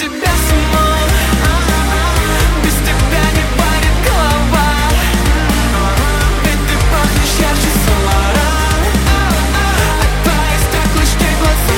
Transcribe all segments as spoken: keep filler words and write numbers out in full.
тебя с ума. Без тебя не варит голова. Ведь ты пахнешь ярче Солара. От твоих стеклышки глаза.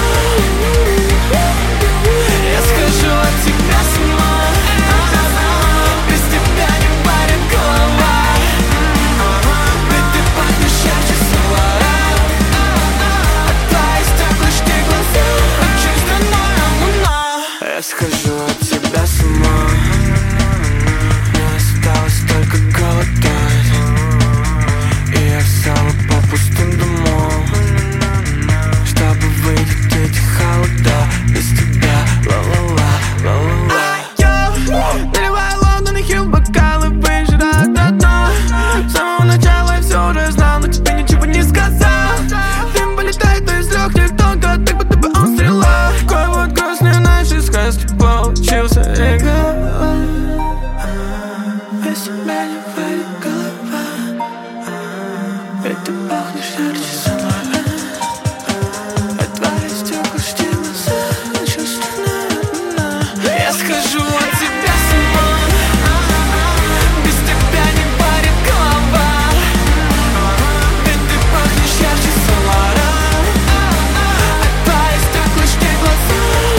Я схожу от тебя с ума. Без тебя не варит голова. Ведь ты пахнешь ярче Солара. От твоих стеклышки глаза. Очень странная луна. Я схожу от тебя с ума. Мне осталось только голодать. И я взяла по пустым домам, чтобы выйти эти холода. Без тебя ла-ла-ла, ла-ла-ла. Наливай Лондон и Хилл в бокалы, выжирая до дна. С самого начала я все уже знал, но тебе ничего не сказал. Дым вылетает из легких тонко, так будто бы он стрела. Какой вот грустный нашей сказки получился эго. Без тебя не варит голова. Ведь ты пахнешь ярче Солара. От твоих стеклышки глаза. Очень странная луна. Я схожу от тебя с ума. Без тебя не варит голова. Ведь ты пахнешь ярче Солара. От твоих стеклышки глаза.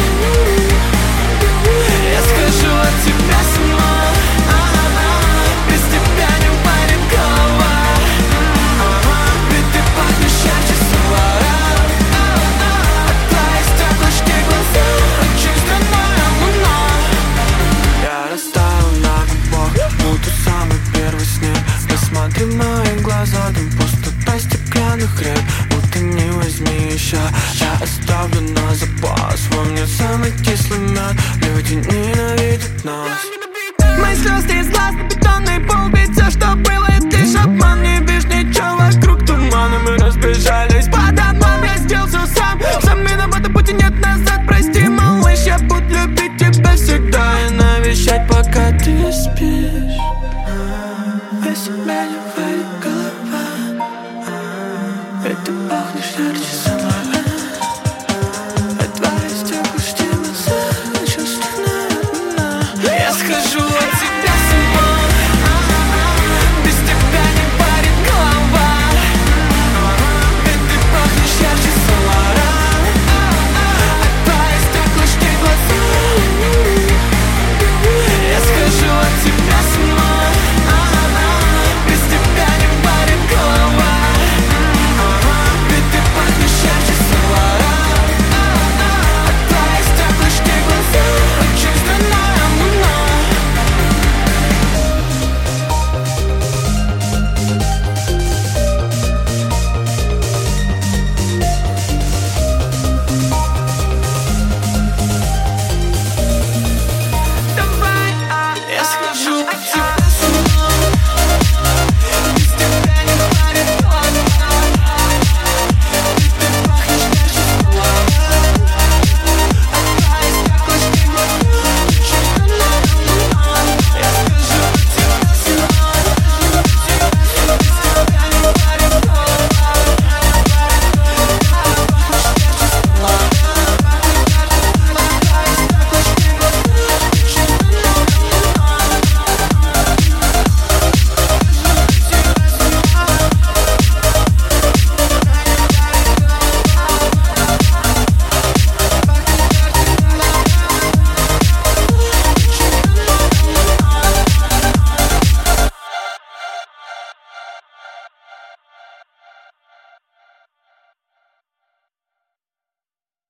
Я схожу от тебя с ума. Без тебя не варит голова. Ведь ты пахнешь ярче Солара. От твоих стеклышки глаза. Очень странная луна. Я растаю на губах, будто самый первый снег. Посмотри в мои глаза, там пустота стеклянных рек. Вот и не возьми еще, я оставлю на запас. Во мне самый кислый мед, люди ненавидят нас. Мои слезы из глаз на бетонный пол. Ведь все, что было, это лишь обман. Не видишь ничего вокруг тумана. Мы разбежались по домам. Я сделал все сам. Сам виноват, а пути нет назад. Прости, малыш, я буду любить тебя всегда и навещать, пока ты спишь. Без тебя не варит голова. Ведь ты пахнешь ярче Солара. От твоих стеклышки глаза. Очень странная луна. Я схожу от